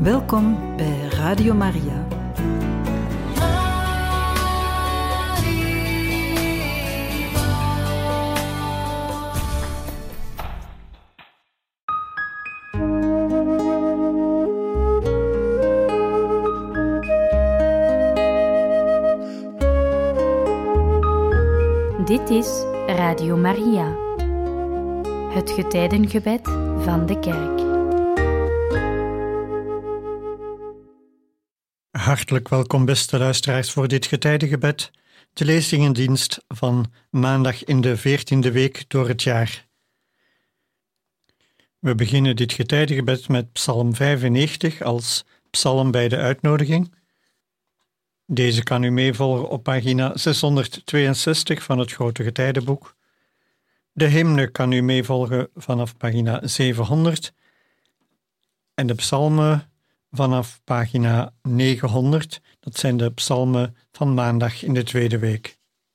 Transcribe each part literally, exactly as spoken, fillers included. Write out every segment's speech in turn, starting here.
Welkom bij Radio Maria. Dit is Radio Maria, het getijdengebed van de kerk. Hartelijk welkom, beste luisteraars, voor dit getijdengebed, de lezingendienst van maandag in de veertiende week door het jaar. We beginnen dit getijdengebed met Psalm vijfennegentig als psalm bij de uitnodiging. Deze kan u meevolgen op pagina zeshonderdtweeënzestig van het Grote Getijdenboek. De hymne kan u meevolgen vanaf pagina zevenhonderd en de psalmen vanaf pagina negenhonderd. Dat zijn de psalmen van maandag in de tweede week.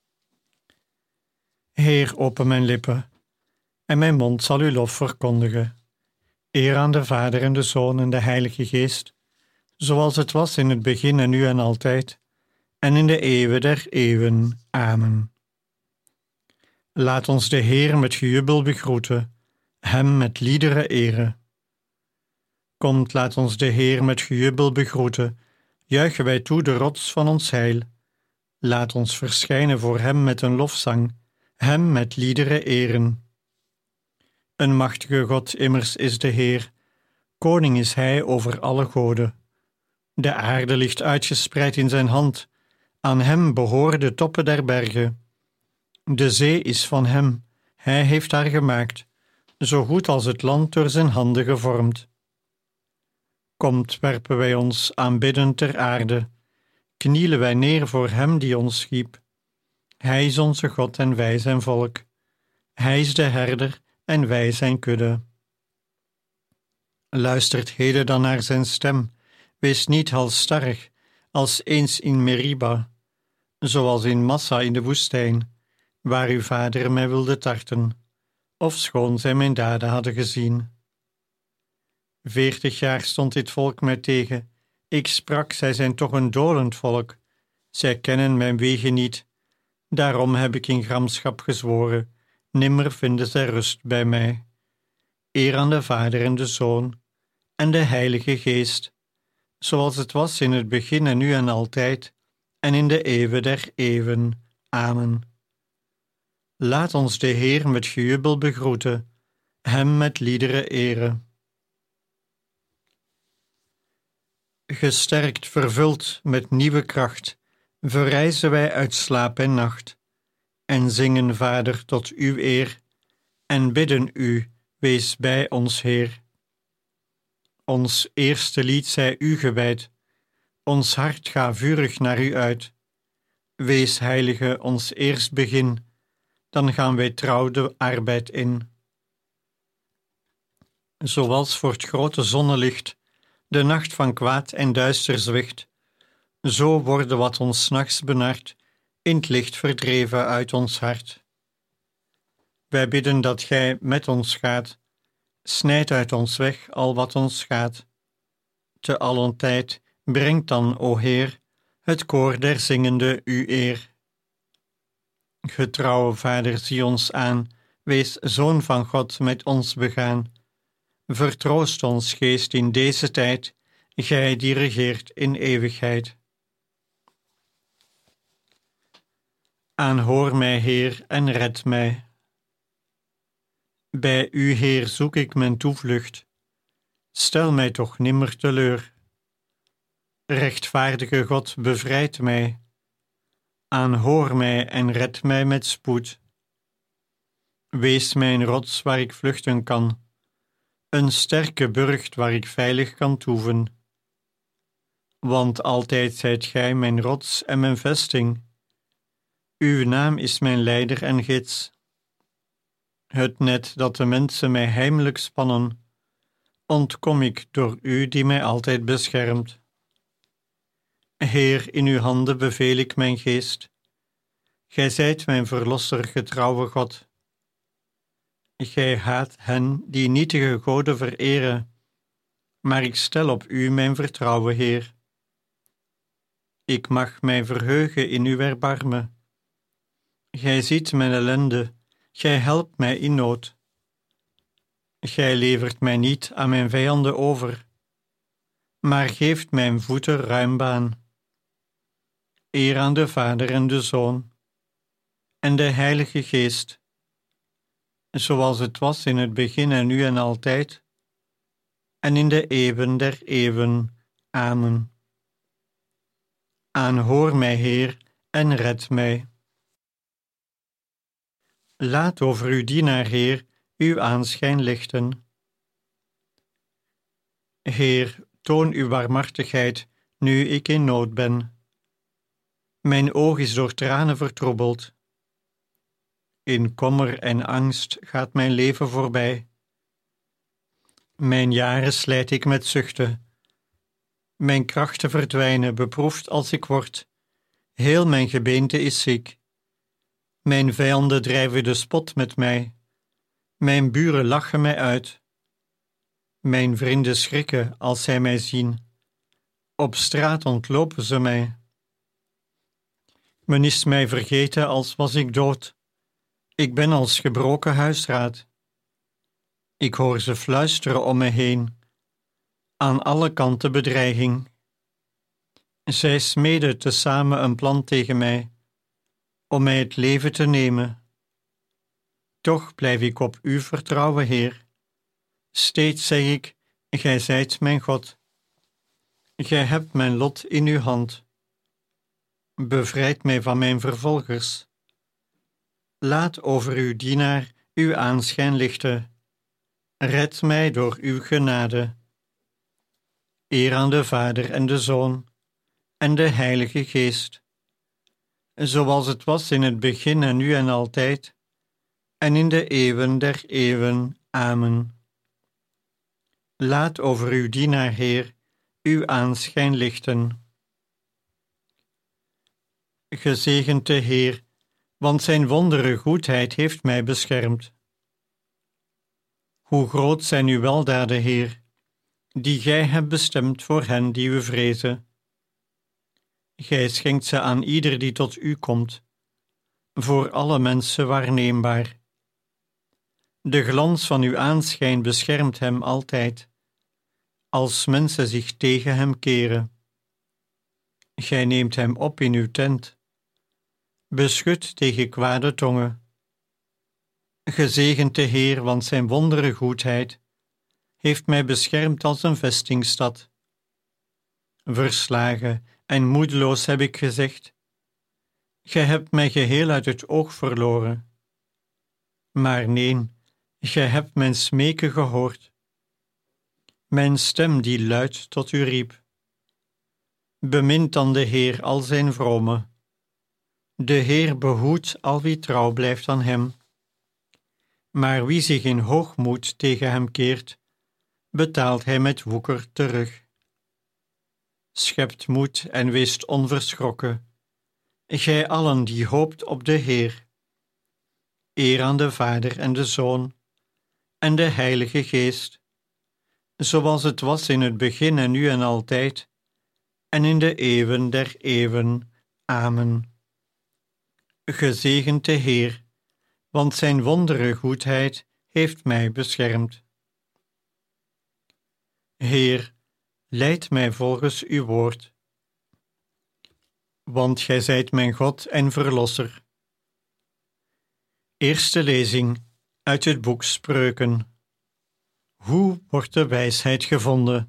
Heer, open mijn lippen, en mijn mond zal uw lof verkondigen. Eer aan de Vader en de Zoon en de Heilige Geest, zoals het was in het begin en nu en altijd, en in de eeuwen der eeuwen. Amen. Laat ons de Heer met gejubel begroeten, hem met liederen eren. Komt, laat ons de Heer met gejubel begroeten, juichen wij toe de rots van ons heil. Laat ons verschijnen voor hem met een lofzang, hem met liederen eren. Een machtige God immers is de Heer, koning is hij over alle goden. De aarde ligt uitgespreid in zijn hand, aan hem behoren de toppen der bergen. De zee is van hem, hij heeft haar gemaakt, zo goed als het land door zijn handen gevormd. Komt, werpen wij ons aanbiddend ter aarde, knielen wij neer voor hem die ons schiep. Hij is onze God en wij zijn volk. Hij is de herder en wij zijn kudde. Luistert heden dan naar zijn stem, wees niet halsstarrig, als eens in Meriba, zoals in Massa in de woestijn, waar uw vader mij wilde tarten, ofschoon zij mijn daden hadden gezien. Veertig jaar stond dit volk mij tegen. Ik sprak, zij zijn toch een dolend volk. Zij kennen mijn wegen niet. Daarom heb ik in gramschap gezworen, nimmer vinden zij rust bij mij. Eer aan de Vader en de Zoon en de Heilige Geest, zoals het was in het begin en nu en altijd, en in de eeuwen der eeuwen. Amen. Laat ons de Heer met gejubel begroeten, hem met liederen eren. Gesterkt, vervuld met nieuwe kracht, verrijzen wij uit slaap en nacht, en zingen, Vader, tot uw eer, en bidden u, wees bij ons Heer. Ons eerste lied zij u gewijd, ons hart ga vurig naar u uit. Wees, Heilige, ons eerst begin, dan gaan wij trouw de arbeid in. Zoals voor het grote zonnelicht de nacht van kwaad en duister zwicht, zo worden wat ons 's nachts benart, in het licht verdreven uit ons hart. Wij bidden dat gij met ons gaat, snijd uit ons weg al wat ons schaadt. Te allen tijd brengt dan, o Heer, het koor der zingende u eer. Getrouwe Vader, zie ons aan, wees Zoon van God met ons begaan. Vertroost ons geest in deze tijd, gij die regeert in eeuwigheid. Aanhoor mij, Heer, en red mij. Bij u, Heer, zoek ik mijn toevlucht. Stel mij toch nimmer teleur. Rechtvaardige God, bevrijd mij. Aanhoor mij en red mij met spoed. Wees mijn rots waar ik vluchten kan, een sterke burcht waar ik veilig kan toeven. Want altijd zijt gij mijn rots en mijn vesting. Uw naam is mijn leider en gids. Het net dat de mensen mij heimelijk spannen, ontkom ik door u die mij altijd beschermt. Heer, in uw handen beveel ik mijn geest. Gij zijt mijn verlosser, getrouwe God. Gij haat hen die nietige goden vereren, maar ik stel op u mijn vertrouwen, Heer. Ik mag mij verheugen in uw erbarmen. Gij ziet mijn ellende, gij helpt mij in nood. Gij levert mij niet aan mijn vijanden over, maar geeft mijn voeten ruim baan. Eer aan de Vader en de Zoon en de Heilige Geest, zoals het was in het begin en nu en altijd, en in de eeuwen der eeuwen. Amen. Aanhoor mij, Heer, en red mij. Laat over uw dienaar, Heer, uw aanschijn lichten. Heer, toon uw barmhartigheid, nu ik in nood ben. Mijn oog is door tranen vertroebeld. In kommer en angst gaat mijn leven voorbij. Mijn jaren slijt ik met zuchten. Mijn krachten verdwijnen, beproefd als ik word. Heel mijn gebeente is ziek. Mijn vijanden drijven de spot met mij. Mijn buren lachen mij uit. Mijn vrienden schrikken als zij mij zien. Op straat ontlopen ze mij. Men is mij vergeten als was ik dood. Ik ben als gebroken huisraad. Ik hoor ze fluisteren om me heen. Aan alle kanten bedreiging. Zij smeden tezamen een plan tegen mij, om mij het leven te nemen. Toch blijf ik op u vertrouwen, Heer. Steeds zeg ik, gij zijt mijn God. Gij hebt mijn lot in uw hand. Bevrijd mij van mijn vervolgers. Laat over uw dienaar uw aanschijn lichten. Red mij door uw genade. Eer aan de Vader en de Zoon en de Heilige Geest, zoals het was in het begin en nu en altijd, en in de eeuwen der eeuwen. Amen. Laat over uw dienaar, Heer, uw aanschijn lichten. Gezegend de Heer, want zijn wondere goedheid heeft mij beschermd. Hoe groot zijn uw weldaden, Heer, die gij hebt bestemd voor hen die u vrezen. Gij schenkt ze aan ieder die tot u komt, voor alle mensen waarneembaar. De glans van uw aanschijn beschermt hem altijd, als mensen zich tegen hem keren. Gij neemt hem op in uw tent, beschut tegen kwade tongen. Gezegend de Heer, want zijn wondere goedheid heeft mij beschermd als een vestingstad. Verslagen en moedeloos heb ik gezegd, gij hebt mij geheel uit het oog verloren. Maar neen, gij hebt mijn smeken gehoord. Mijn stem die luid tot u riep. Bemint dan de Heer al zijn vromen. De Heer behoedt al wie trouw blijft aan hem. Maar wie zich in hoogmoed tegen hem keert, betaalt hij met woeker terug. Schept moed en weest onverschrokken, gij allen die hoopt op de Heer. Eer aan de Vader en de Zoon en de Heilige Geest, zoals het was in het begin en nu en altijd, en in de eeuwen der eeuwen. Amen. Gezegend de Heer, want zijn wondere goedheid heeft mij beschermd. Heer, leid mij volgens uw woord. Want gij zijt mijn God en Verlosser. Eerste lezing uit het boek Spreuken. Hoe wordt de wijsheid gevonden?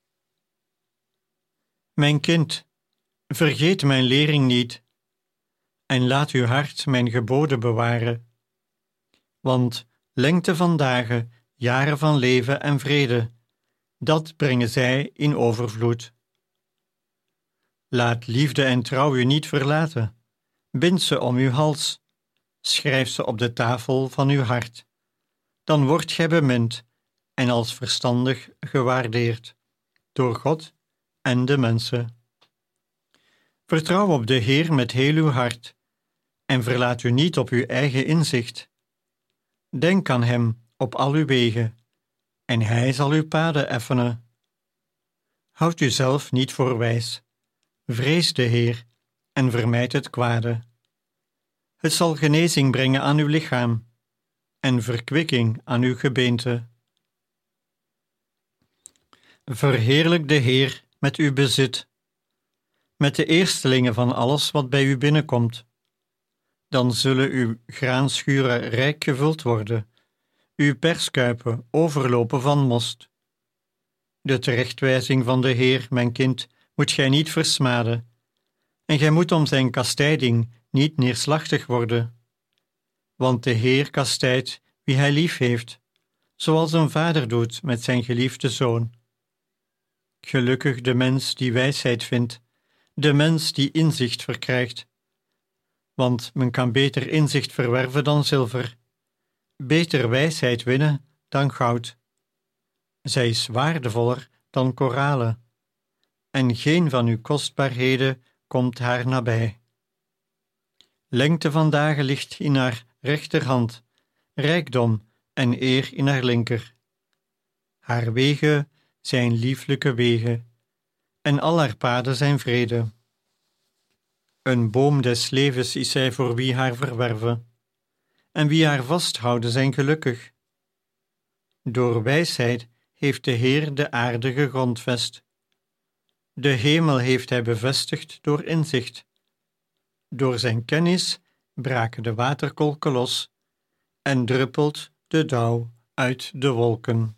Mijn kind, vergeet mijn lering niet, en laat uw hart mijn geboden bewaren. Want lengte van dagen, jaren van leven en vrede, dat brengen zij in overvloed. Laat liefde en trouw u niet verlaten. Bind ze om uw hals. Schrijf ze op de tafel van uw hart. Dan wordt gij bemind en als verstandig gewaardeerd door God en de mensen. Vertrouw op de Heer met heel uw hart en verlaat u niet op uw eigen inzicht. Denk aan hem op al uw wegen en hij zal uw paden effenen. Houd u zelf niet voor wijs. Vrees de Heer en vermijd het kwade. Het zal genezing brengen aan uw lichaam en verkwikking aan uw gebeente. Verheerlijk de Heer met uw bezit, met de eerstelingen van alles wat bij u binnenkomt. Dan zullen uw graanschuren rijk gevuld worden, uw perskuipen overlopen van most. De terechtwijzing van de Heer, mijn kind, moet gij niet versmaden, en gij moet om zijn kastijding niet neerslachtig worden. Want de Heer kastijdt wie hij lief heeft, zoals een vader doet met zijn geliefde zoon. Gelukkig de mens die wijsheid vindt, de mens die inzicht verkrijgt. Want men kan beter inzicht verwerven dan zilver, beter wijsheid winnen dan goud. Zij is waardevoller dan koralen, en geen van uw kostbaarheden komt haar nabij. Lengte van dagen ligt in haar rechterhand, rijkdom en eer in haar linker. Haar wegen zijn lieflijke wegen, en al haar paden zijn vrede. Een boom des levens is zij voor wie haar verwerven, en wie haar vasthouden zijn gelukkig. Door wijsheid heeft de Heer de aarde gegrondvest. De hemel heeft hij bevestigd door inzicht. Door zijn kennis braken de waterkolken los en druppelt de dauw uit de wolken.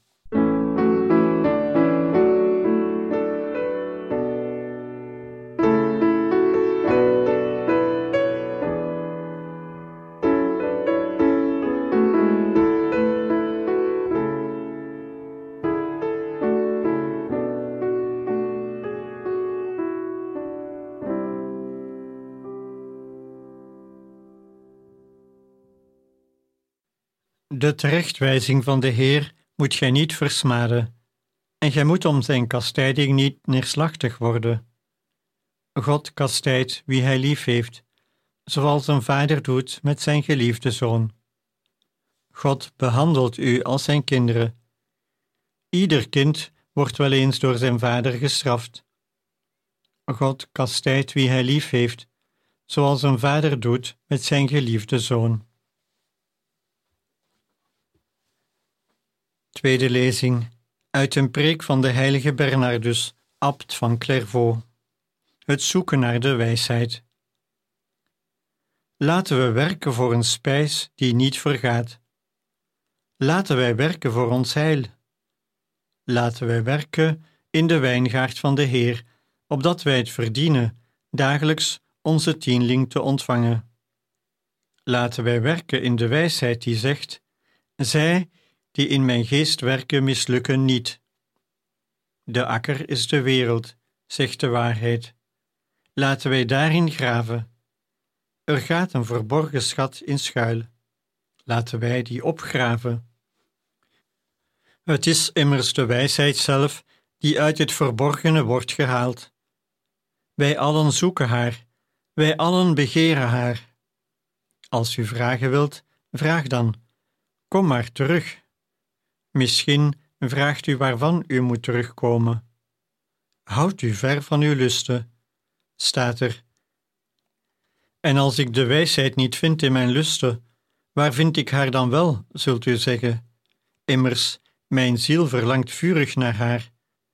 De terechtwijzing van de Heer moet gij niet versmaden, en gij moet om zijn kastijding niet neerslachtig worden. God kastijdt wie hij lief heeft, zoals een vader doet met zijn geliefde zoon. God behandelt u als zijn kinderen. Ieder kind wordt wel eens door zijn vader gestraft. God kastijdt wie hij lief heeft, zoals een vader doet met zijn geliefde zoon. Tweede lezing uit een preek van de heilige Bernardus, abt van Clairvaux. Het zoeken naar de wijsheid. Laten we werken voor een spijs die niet vergaat. Laten wij werken voor ons heil. Laten wij werken in de wijngaard van de Heer, opdat wij het verdienen dagelijks onze tienling te ontvangen. Laten wij werken in de wijsheid die zegt: zij die in mijn geest werken mislukken niet. De akker is de wereld, zegt de waarheid. Laten wij daarin graven. Er gaat een verborgen schat in schuil. Laten wij die opgraven. Het is immers de wijsheid zelf die uit het verborgene wordt gehaald. Wij allen zoeken haar, wij allen begeren haar. Als u vragen wilt, vraag dan. Kom maar terug. Misschien vraagt u waarvan u moet terugkomen. Houd u ver van uw lusten, staat er. En als ik de wijsheid niet vind in mijn lusten, waar vind ik haar dan wel, zult u zeggen? Immers, mijn ziel verlangt vurig naar haar.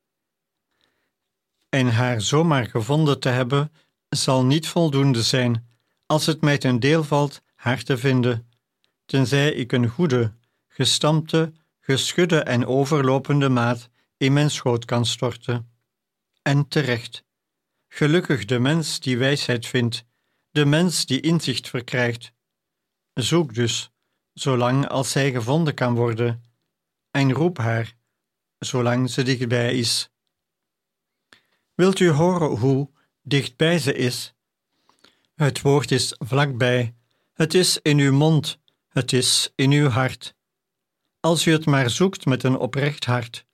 En haar zomaar gevonden te hebben, zal niet voldoende zijn, als het mij ten deel valt haar te vinden, tenzij ik een goede, gestampte, geschudde en overlopende maat in mijn schoot kan storten. En terecht. Gelukkig de mens die wijsheid vindt, de mens die inzicht verkrijgt. Zoek dus, zolang als zij gevonden kan worden, en roep haar, zolang ze dichtbij is. Wilt u horen hoe dichtbij ze is? Het woord is vlakbij, het is in uw mond, het is in uw hart. Als u het maar zoekt met een oprecht hart.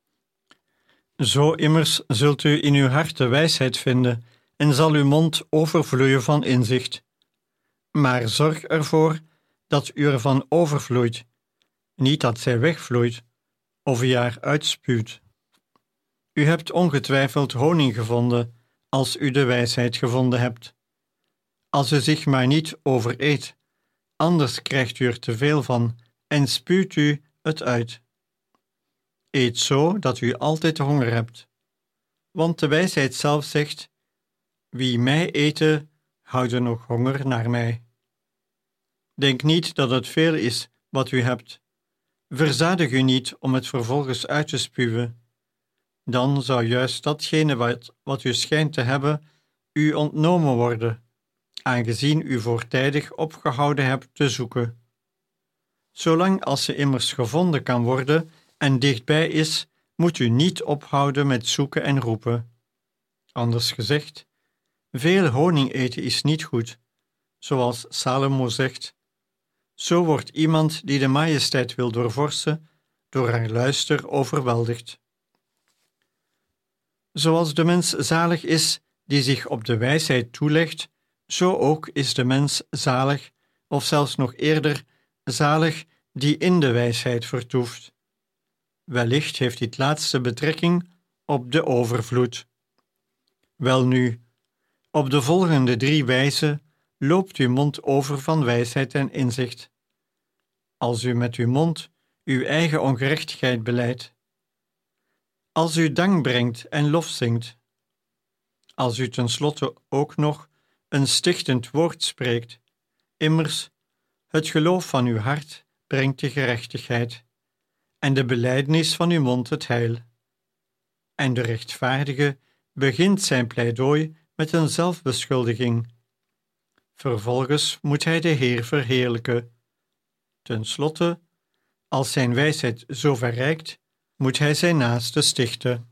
Zo immers zult u in uw hart de wijsheid vinden en zal uw mond overvloeien van inzicht. Maar zorg ervoor dat u ervan overvloeit, niet dat zij wegvloeit of u haar uitspuwt. U hebt ongetwijfeld honing gevonden als u de wijsheid gevonden hebt. Als u zich maar niet overeet, anders krijgt u er te veel van en spuwt u het uit. Eet zo dat u altijd honger hebt. Want de wijsheid zelf zegt, wie mij eten, houden nog honger naar mij. Denk niet dat het veel is wat u hebt. Verzadig u niet om het vervolgens uit te spuwen. Dan zou juist datgene wat, wat u schijnt te hebben, u ontnomen worden, aangezien u voortijdig opgehouden hebt te zoeken. Zolang als ze immers gevonden kan worden en dichtbij is, moet u niet ophouden met zoeken en roepen. Anders gezegd, veel honing eten is niet goed, zoals Salomo zegt. Zo wordt iemand die de majesteit wil doorvorsen, door haar luister overweldigd. Zoals de mens zalig is die zich op de wijsheid toelegt, zo ook is de mens zalig, of zelfs nog eerder zalig, die in de wijsheid vertoeft. Wellicht heeft dit laatste betrekking op de overvloed. Welnu, op de volgende drie wijzen loopt uw mond over van wijsheid en inzicht. Als u met uw mond uw eigen ongerechtigheid belijdt, als u dank brengt en lof zingt, als u tenslotte ook nog een stichtend woord spreekt, immers, het geloof van uw hart brengt de gerechtigheid, en de belijdenis van uw mond het heil. En de rechtvaardige begint zijn pleidooi met een zelfbeschuldiging. Vervolgens moet hij de Heer verheerlijken. Ten slotte, als zijn wijsheid zo ver reikt, moet hij zijn naaste stichten.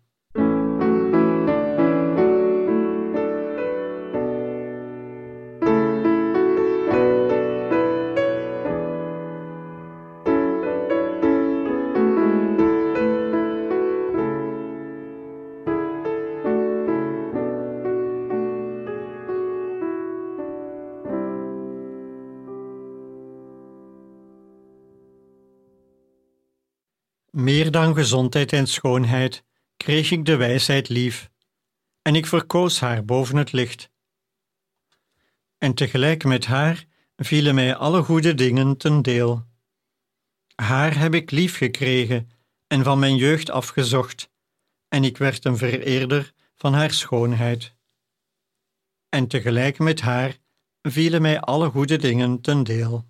Meer dan gezondheid en schoonheid kreeg ik de wijsheid lief, en ik verkoos haar boven het licht. En tegelijk met haar vielen mij alle goede dingen ten deel. Haar heb ik lief gekregen en van mijn jeugd afgezocht, en ik werd een vereerder van haar schoonheid. En tegelijk met haar vielen mij alle goede dingen ten deel.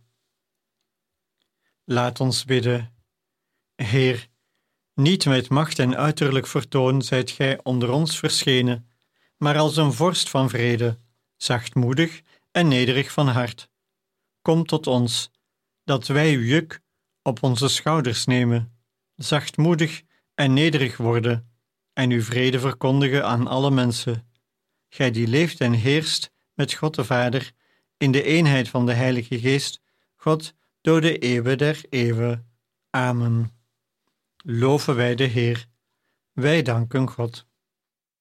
Laat ons bidden. Heer, niet met macht en uiterlijk vertoon zijt gij onder ons verschenen, maar als een vorst van vrede, zachtmoedig en nederig van hart. Kom tot ons, dat wij uw juk op onze schouders nemen, zachtmoedig en nederig worden, en uw vrede verkondigen aan alle mensen. Gij die leeft en heerst met God de Vader, in de eenheid van de Heilige Geest, God door de eeuwen der eeuwen. Amen. Loven wij de Heer. Wij danken God.